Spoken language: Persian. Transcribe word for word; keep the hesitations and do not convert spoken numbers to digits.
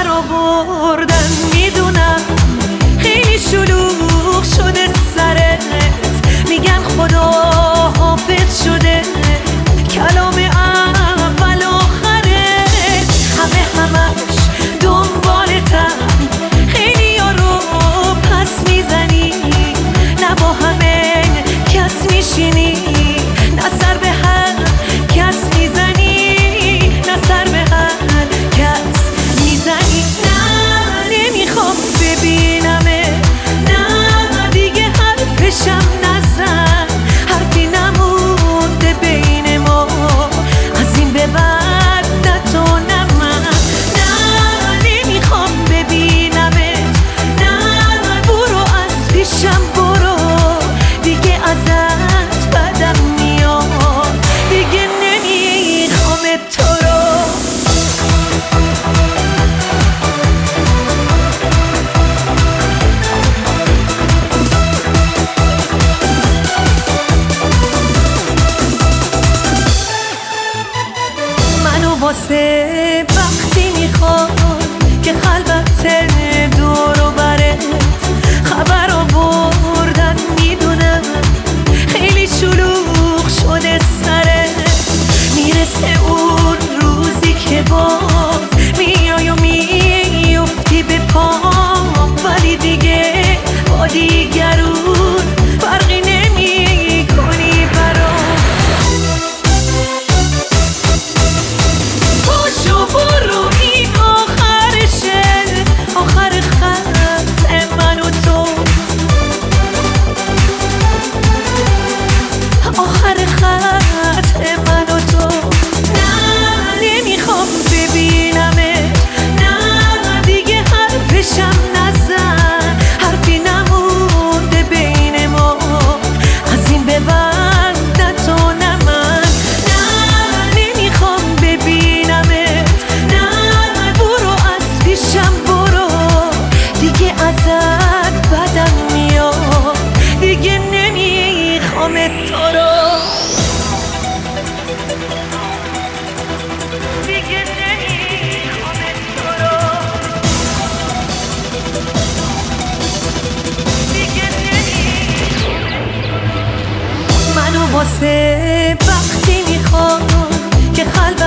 خبر آوردن میدونم خیلی شلوغ شده سرت، میگن خدا حافظ شده کلام اول آخرت، همه همش دنبالتن، خیلی یارو پس میزنی، نه با همه کس میشینی، نه سر به هر کس میزنی، نه سر به هر کس میزنی. نه نمیخوام ببینمه، نه دیگه حرفشم نزن، حرفی نمونده بین ما از این به بعد، نه تو نه من. نه نمیخوام ببینمه، نه برو از پیشم برو، دیگه ازت بدم میاد، دیگه نمیخوام تو رو. منو واسه وقتی میخواد که خلوت دور و برت خبر آوردن میدونم خیلی شلوغ شده سرت، میرسه اون روزی که باز میای و میفتی به پام، ولی دیگه با دیگرون فرقی نمی کنی برام. پاشو برو این آخرشه، آخر خط من و تو، آخر خط من و تو. نه نمیخوام ببینمه، نه دیگه حرفشم نزن، حرفی نمونده بین ما از این به بعد، نه تو نه من. نه نمیخوام ببینمه، نه برو از پیشم برو، دیگه ازت بدم میاد، دیگه نمیخوام تو رو، دیگه نمیخوام تو رو، دیگه نمیخوام. منو واسه وقتی میخواد که خلوت